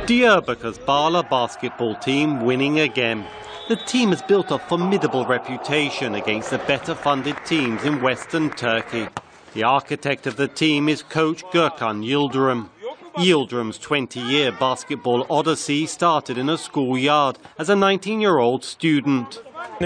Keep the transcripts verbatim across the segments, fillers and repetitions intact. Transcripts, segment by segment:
Diyarbakır's Bala basketball team winning again. The team has built a formidable reputation against the better-funded teams in Western Turkey. The architect of the team is coach Gökhan Yildirim. Yildirim's twenty-year basketball odyssey started in a schoolyard as a nineteen-year-old student.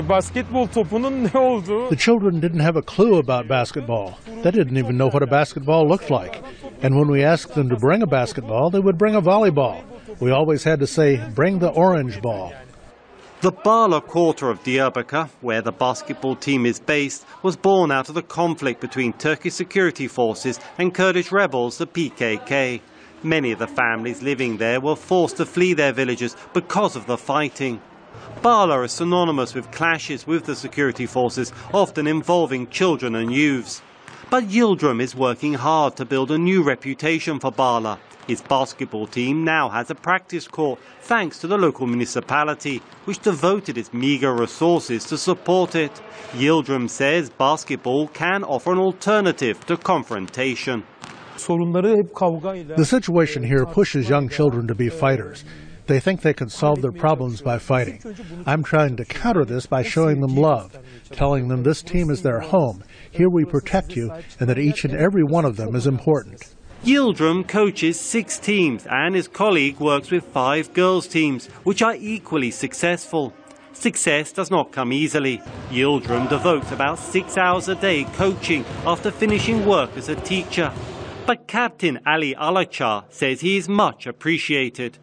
The children didn't have a clue about basketball. They didn't even know what a basketball looked like. And when we asked them to bring a basketball, they would bring a volleyball. We always had to say, bring the orange ball. The Bala quarter of Diyarbakır, where the basketball team is based, was born out of the conflict between Turkish security forces and Kurdish rebels, the P K K. Many of the families living there were forced to flee their villages because of the fighting. Bala is synonymous with clashes with the security forces, often involving children and youths. But Yildirim is working hard to build a new reputation for Bala. His basketball team now has a practice court, thanks to the local municipality, which devoted its meagre resources to support it. Yildirim says basketball can offer an alternative to confrontation. The situation here pushes young children to be fighters. They think they can solve their problems by fighting. I'm trying to counter this by showing them love, telling them this team is their home, here we protect you, and that each and every one of them is important. Yildirim coaches six teams and his colleague works with five girls' teams, which are equally successful. Success does not come easily. Yildirim devotes about six hours a day coaching after finishing work as a teacher. But Captain Ali Alachar says he is much appreciated.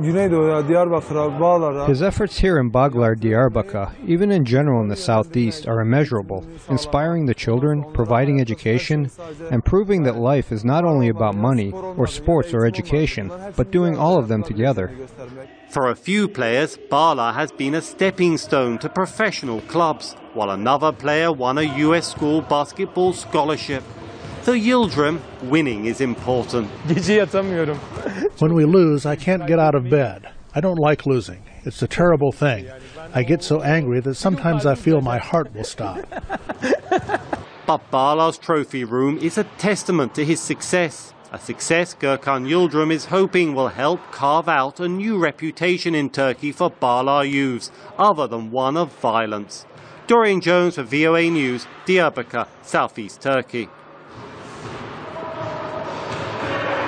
His efforts here in Bağlar Diyarbakır, even in general in the southeast, are immeasurable, inspiring the children, providing education, and proving that life is not only about money, or sports or education, but doing all of them together. For a few players, Bala has been a stepping stone to professional clubs, while another player won a U S school basketball scholarship. For Yildirim, winning is important. When we lose, I can't get out of bed. I don't like losing. It's a terrible thing. I get so angry that sometimes I feel my heart will stop. But Bala's trophy room is a testament to his success. A success Gökhan Yildirim is hoping will help carve out a new reputation in Turkey for Bala youths, other than one of violence. Dorian Jones for V O A News, Diyarbakır, Southeast Turkey.